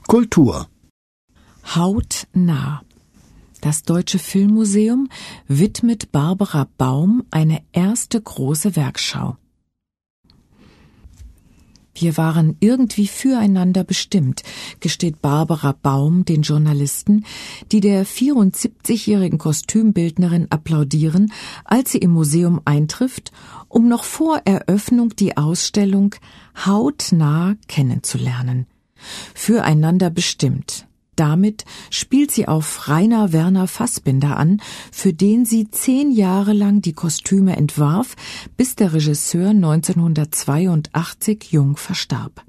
Kultur. Hautnah. Das Deutsche Filmmuseum widmet Barbara Baum eine erste große Werkschau. Wir waren irgendwie füreinander bestimmt, gesteht Barbara Baum den Journalisten, die der 74-jährigen Kostümbildnerin applaudieren, als sie im Museum eintrifft, um noch vor Eröffnung die Ausstellung Hautnah kennenzulernen. Füreinander bestimmt. Damit spielt sie auf Rainer Werner Fassbinder an, für den sie 10 Jahre lang die Kostüme entwarf, bis der Regisseur 1982 jung verstarb.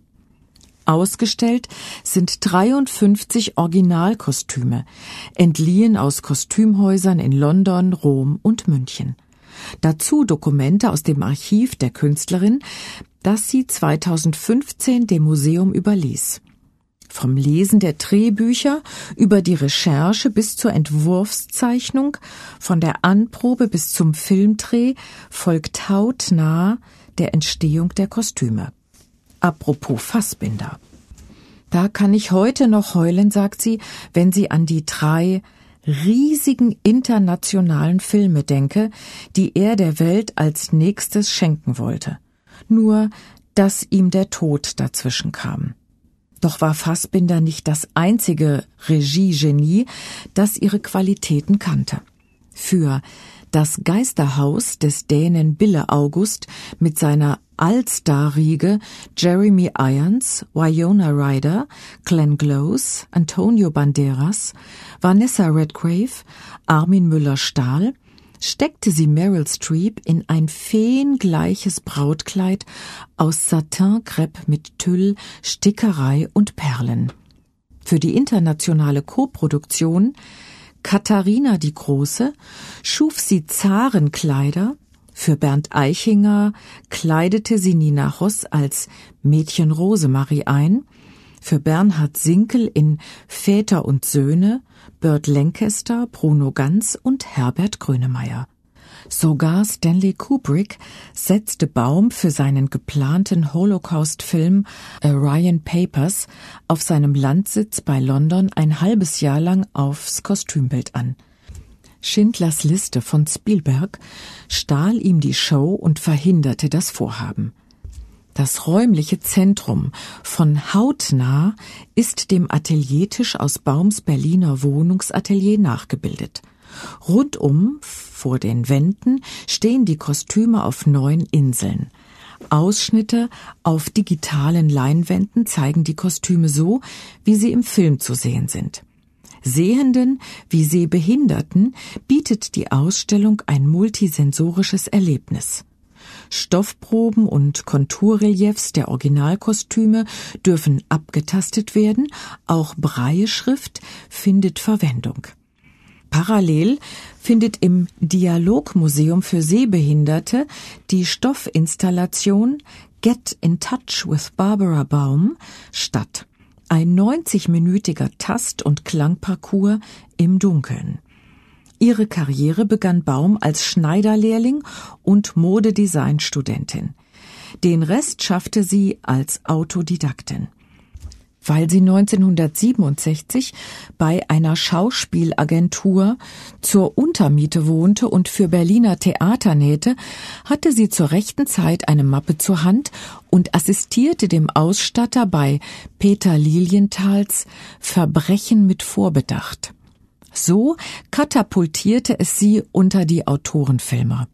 Ausgestellt sind 53 Originalkostüme, entliehen aus Kostümhäusern in London, Rom und München. Dazu Dokumente aus dem Archiv der Künstlerin, das sie 2015 dem Museum überließ. Vom Lesen der Drehbücher über die Recherche bis zur Entwurfszeichnung, von der Anprobe bis zum Filmdreh folgt hautnah der Entstehung der Kostüme. Apropos Fassbinder. Da kann ich heute noch heulen, sagt sie, wenn sie an die 3 riesigen internationalen Filme denke, die er der Welt als nächstes schenken wollte. Nur, dass ihm der Tod dazwischen kam. Doch war Fassbinder nicht das einzige Regiegenie, das ihre Qualitäten kannte. Für Das Geisterhaus des Dänen Bille August mit seiner All-Star-Riege Jeremy Irons, Winona Ryder, Glenn Close, Antonio Banderas, Vanessa Redgrave, Armin Müller-Stahl steckte sie Meryl Streep in ein feengleiches Brautkleid aus Satin-Crêpe mit Tüll, Stickerei und Perlen. Für die internationale Koproduktion Katharina die Große schuf sie Zarenkleider, für Bernd Eichinger kleidete sie Nina Hoss als Mädchen Rosemarie ein, für Bernhard Sinkel in Väter und Söhne, Burt Lancaster, Bruno Ganz und Herbert Grönemeyer. Sogar Stanley Kubrick setzte Baum für seinen geplanten Holocaust-Film Orion Papers auf seinem Landsitz bei London ein halbes Jahr lang aufs Kostümbild an. Schindlers Liste von Spielberg stahl ihm die Show und verhinderte das Vorhaben. Das räumliche Zentrum von Hautnah ist dem Ateliertisch aus Baums Berliner Wohnungsatelier nachgebildet. Rundum, vor den Wänden, stehen die Kostüme auf 9 Inseln. Ausschnitte auf digitalen Leinwänden zeigen die Kostüme so, wie sie im Film zu sehen sind. Sehenden wie Sehbehinderten bietet die Ausstellung ein multisensorisches Erlebnis. Stoffproben und Konturreliefs der Originalkostüme dürfen abgetastet werden, auch Brailleschrift findet Verwendung. Parallel findet im Dialogmuseum für Sehbehinderte die Stoffinstallation Get in Touch with Barbara Baum statt. Ein 90-minütiger Tast- und Klangparcours im Dunkeln. Ihre Karriere begann Baum als Schneiderlehrling und Modedesign-Studentin. Den Rest schaffte sie als Autodidaktin. Weil sie 1967 bei einer Schauspielagentur zur Untermiete wohnte und für Berliner Theater nähte, hatte sie zur rechten Zeit eine Mappe zur Hand und assistierte dem Ausstatter bei Peter Lilienthals Verbrechen mit Vorbedacht. So katapultierte es sie unter die Autorenfilmer.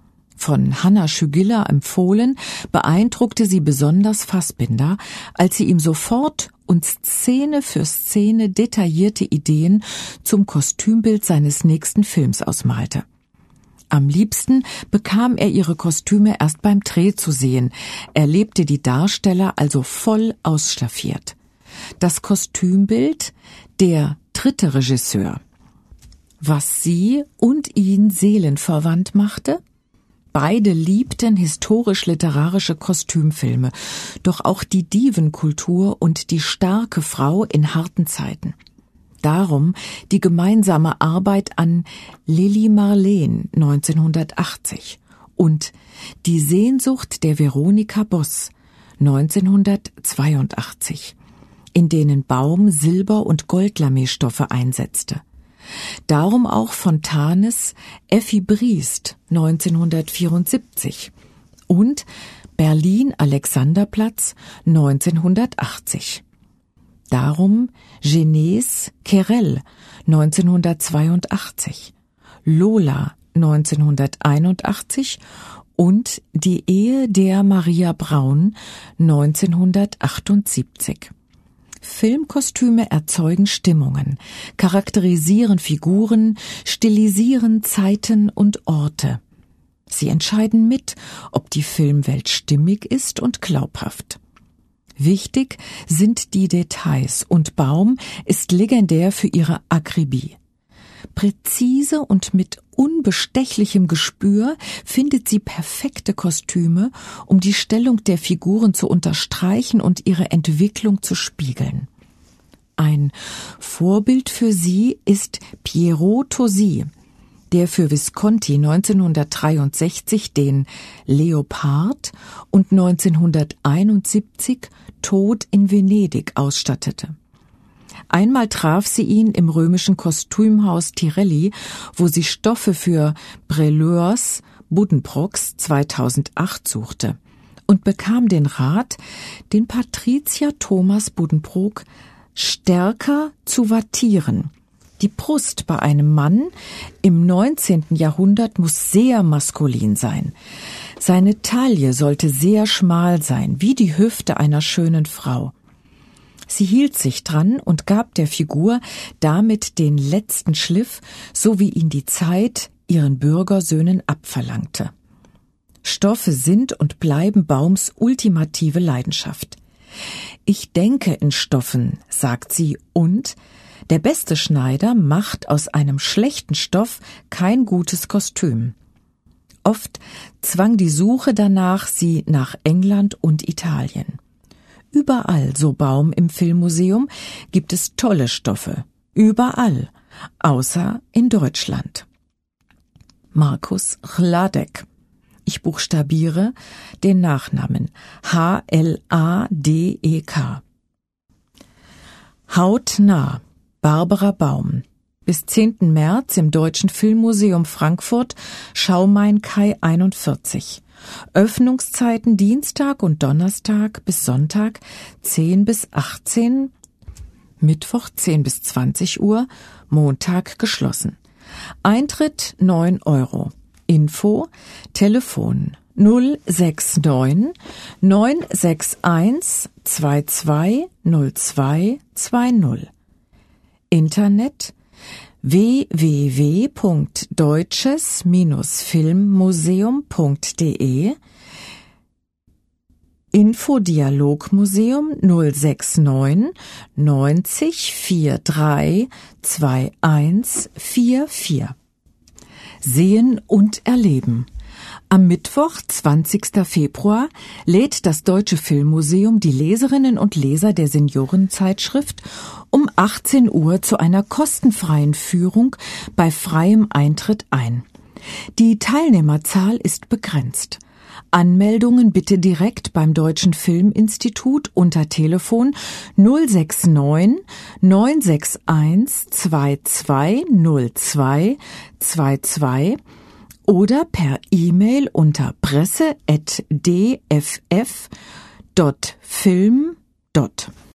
Von Hanna Schügiller empfohlen, beeindruckte sie besonders Fassbinder, als sie ihm sofort und Szene für Szene detaillierte Ideen zum Kostümbild seines nächsten Films ausmalte. Am liebsten bekam er ihre Kostüme erst beim Dreh zu sehen, erlebte die Darsteller also voll ausstaffiert. Das Kostümbild, der 3. Regisseur. Was sie und ihn seelenverwandt machte? Beide liebten historisch-literarische Kostümfilme, doch auch die Divenkultur und die starke Frau in harten Zeiten. Darum die gemeinsame Arbeit an Lili Marleen 1980 und Die Sehnsucht der Veronika Boss 1982. in denen Baum Silber- und Goldlamé-Stoffe einsetzte. Darum auch Fontanes Effi Briest 1974 und Berlin-Alexanderplatz 1980. Darum Genets Querelle 1982, Lola 1981 und Die Ehe der Maria Braun 1978. Filmkostüme erzeugen Stimmungen, charakterisieren Figuren, stilisieren Zeiten und Orte. Sie entscheiden mit, ob die Filmwelt stimmig ist und glaubhaft. Wichtig sind die Details und Baum ist legendär für ihre Akribie. Präzise und mit unbestechlichem Gespür findet sie perfekte Kostüme, um die Stellung der Figuren zu unterstreichen und ihre Entwicklung zu spiegeln. Ein Vorbild für sie ist Piero Tosi, der für Visconti 1963 den Leopard und 1971 Tod in Venedig ausstattete. Einmal traf sie ihn im römischen Kostümhaus Tirelli, wo sie Stoffe für Breleurs Buddenbrooks 2008 suchte und bekam den Rat, den Patrizier Thomas Buddenbrook stärker zu wattieren. Die Brust bei einem Mann im 19. Jahrhundert muss sehr maskulin sein. Seine Taille sollte sehr schmal sein, wie die Hüfte einer schönen Frau. Sie hielt sich dran und gab der Figur damit den letzten Schliff, so wie ihn die Zeit ihren Bürgersöhnen abverlangte. Stoffe sind und bleiben Baums ultimative Leidenschaft. Ich denke in Stoffen, sagt sie, und der beste Schneider macht aus einem schlechten Stoff kein gutes Kostüm. Oft zwang die Suche danach sie nach England und Italien. Überall, so Baum im Filmmuseum, gibt es tolle Stoffe. Überall, außer in Deutschland. Markus Hladek. Ich buchstabiere den Nachnamen. Hladek. Hautnah. Barbara Baum. Bis 10. März im Deutschen Filmmuseum Frankfurt, Schaumain-Kai 41. Öffnungszeiten Dienstag und Donnerstag bis Sonntag 10 bis 18, Mittwoch 10 bis 20 Uhr, Montag geschlossen. Eintritt 9 €. Info, Telefon 069 961 220220. Internet www.deutsches-filmmuseum.de. Infodialogmuseum 069 90 43 2144. Sehen und erleben. Am Mittwoch, 20. Februar, lädt das Deutsche Filmmuseum die Leserinnen und Leser der Seniorenzeitschrift um 18 Uhr zu einer kostenfreien Führung bei freiem Eintritt ein. Die Teilnehmerzahl ist begrenzt. Anmeldungen bitte direkt beim Deutschen Filminstitut unter Telefon 069 961 2202 22 oder per E-Mail unter presse@dff.film.